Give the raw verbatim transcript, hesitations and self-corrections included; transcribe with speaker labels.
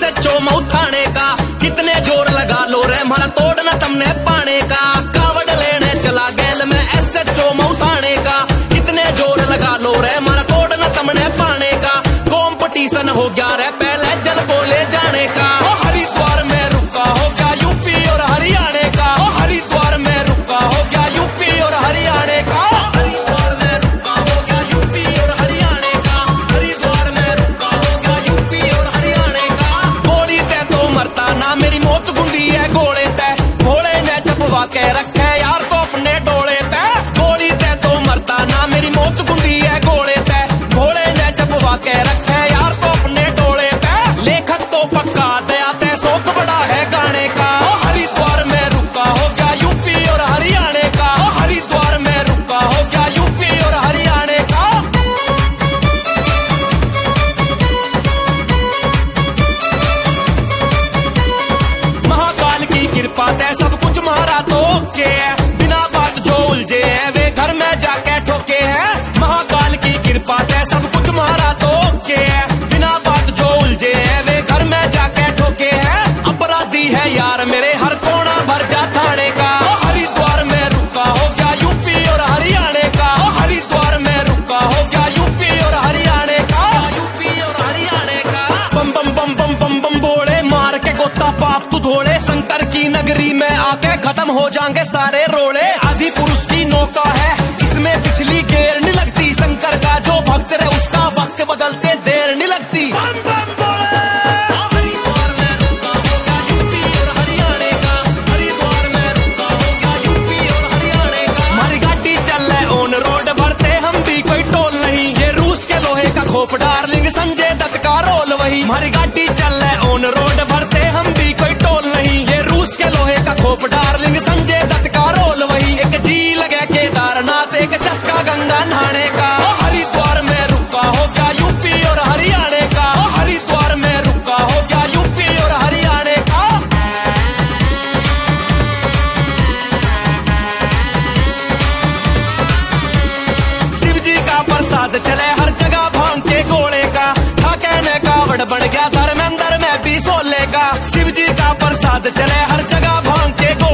Speaker 1: S H O Mau थाने का। कितने जोर लगा लो रे मारा तोड़ना तुमने पाने का। कावड़ लेने चला गैल में एस एच ओ मऊ थाने का। कितने जोर लगा लो रे मारा तोड़ना तुमने पाने का। कंपटीशन हो गया रे पहले जल को ले जाने का। हरिद्वार में रुका हो गया यूपी और हरियाणा का। हरिद्वार में रुका हो गया यूपी और हरियाणा का। हरिद्वार में रुका हो गया यूपी और हरियाणा का। हरिद्वार में रुका हो गया यूपी और हरियाणा का। गोली तय तो मरता ना मेरी मौत गुंदी है गोले तय। घोड़े ने चपवा के रखे यार तो अपने डोले तय। गोली तय तो मरता ना मेरी मौत गुंदी है गोले तय। घोड़े ने चपवा के रखे यार तो अपने डोले तय। लेखक तो पक्का दया तय शौक बड़ा है गाने का। हरिद्वार में रुका हो गया यूपी और हरियाणा का। हरिद्वार में रुका हो गया यूपी और हरियाणा का। महाकाल की कृपा तय सब कुछ मारा तो के है। बिना बात जो उलझे है वे घर में जाके ठोके है। महाकाल की कृपा तय सब कुछ मारा तो के है। बिना बात जो उलझे है वे घर में जाके ठोके है। अपराधी है यार मेरे हर कोना भर जा थाने का। हरिद्वार में रुका हो गया यूपी और हरियाणा का। हरिद्वार में रुका हो गया यूपी और हरियाणा का। यूपी और हरियाणा का। बम बम बम बम बम बम बोले मार के गोता पाप तू धोले। शंकर की नगरी में आके खत्म हो जाएंगे सारे रोले। आदि पुरुष की नौका है इसमें पिछली गेर नहीं लगती। शंकर का जो भक्त है उसका वक्त बदलते देर नहीं लगती। बम बम बोले। हरिद्वार में रुका हो गया यूपी और हरियाणा का। हरिद्वार में रुका हो गया यूपी और हरियाणा का। हमारी गाड़ी चल रहे ऑन रोड भरते हम भी कोई टोल नहीं। ये रूस के लोहे का खोफ डार्लिंग संजय दत्त का रोल वही। हमारी गाड़ी चल रहे ऑन रोड भरते हम भी कोई टोल नहीं। ये रूस के लोहे का खोफ डार्लिंग संजय दत्त का रोल वही। एक जी लगे केदारनाथ एक चस्का गंगा नहाने का। हरिद्वार में रुका हो गया यूपी और हरियाणा का। हरिद्वार में रुका हो गया यूपी और हरियाणा का। शिव जी का प्रसाद चले हर जगह भांग के गोले का। ठाके ने कावड़ बन गया धर्मेंद्र में भी सोले का। शिव जी का प्रसाद चले हर जगह भांग के गोले